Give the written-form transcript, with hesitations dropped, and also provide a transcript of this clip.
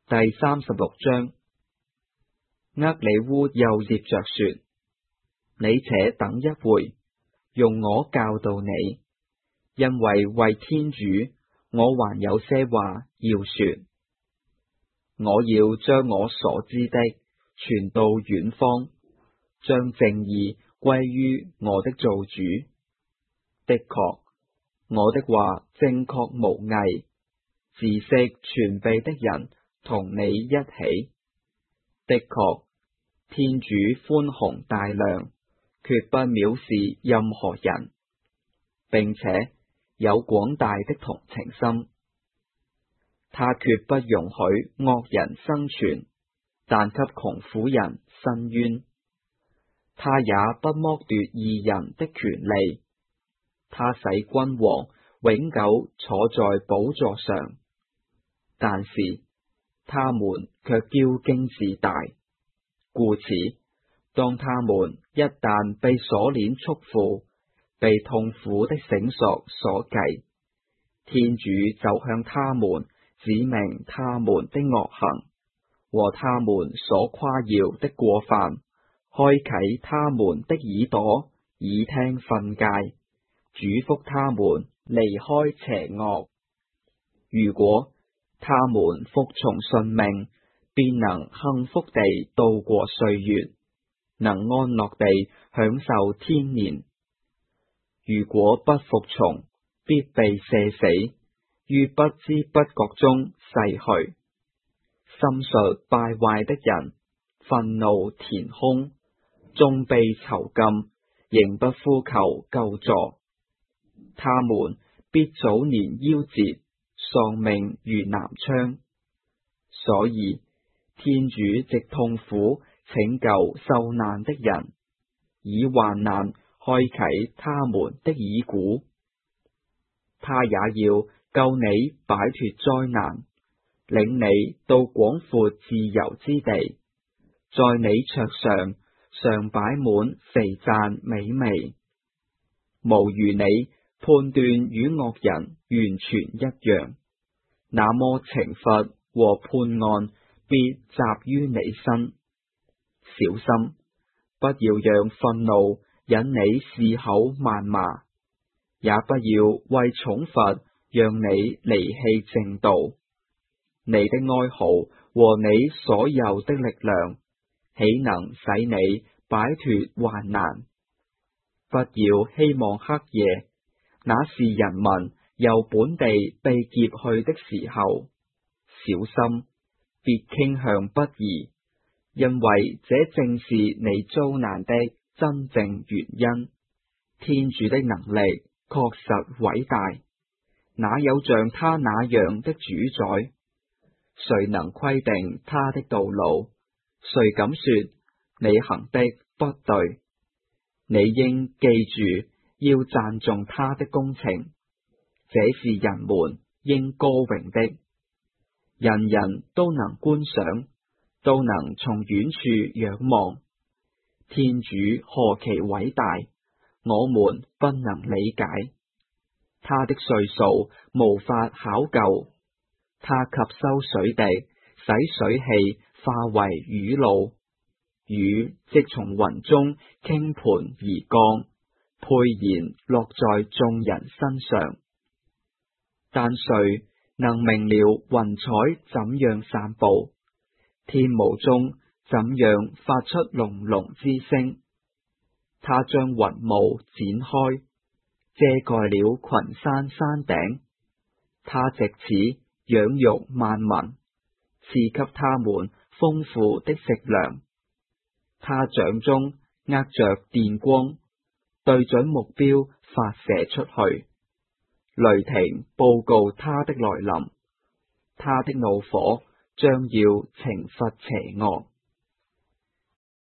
第36章。厄里烏又接着說：你且等一會，用我教導你，因為天主，我還有些話要說。我要將我所知的傳到遠方，將正義歸於我的造主。的確，我的話正確無偽，知識全備的人同你一起。的確，天主寬宏大量，決不藐視任何人，並且有廣大的同情心。他決不容許惡人生存，但給窮苦人伸冤。他也不剝奪義人的權利。他使君王永久坐在寶座上，但是他們卻驕矜自大。故此，當他們一旦被鎖鏈束縛，被痛苦的繩索所繫，天主就向他們指明他們的惡行和他們所誇耀的過犯，開啟他們的耳朵，以聽訓誡，囑咐他們離開邪惡。如果他們服從順命，便能幸福地度過歲月，能安樂地享受天年。如果不服從，必被射死，於不知不覺中逝去。心術敗壞的人，憤怒填胸，終被囚禁，仍不呼求救助。他們必早年夭折，喪命如南昌。所以天主藉痛苦拯救受難的人，以患難開啟他們的耳鼓。他也要救你擺脫災難，領你到廣闊自由之地，在你桌上常擺滿肥讚美味，無如你判斷與惡人完全一樣，那麼懲罰和判案必集於你身。小心，不要讓憤怒引你肆口謾罵，也不要為重罰讓你離棄正道。你的哀嚎和你所有的力量，豈能使你擺脫患難？不要希望黑夜，那是人民由本地被劫去的時候。小心，別傾向不義，因為這正是你遭難的真正原因。天主的能力確實偉大，哪有像他那樣的主宰？誰能規定他的道路？誰敢說你行的不對？你應記住要讚頌他的工程，這是人們應歌榮的。人人都能觀賞，都能從遠處仰望。天主何其偉大，我們不能理解。他的歲數無法考究。他吸收水滴，使水氣化為雨露，雨即從雲中傾盆而降，沛然落在眾人身上。但誰能明了雲彩怎樣散布，天霧中怎樣發出隆隆之聲？他將雲霧展開，遮蓋了群山山頂。他藉此養育萬民，賜給他們豐富的食糧。他掌中握着電光，對準目標發射出去。雷霆報告他的來臨，他的怒火將要懲罰邪惡。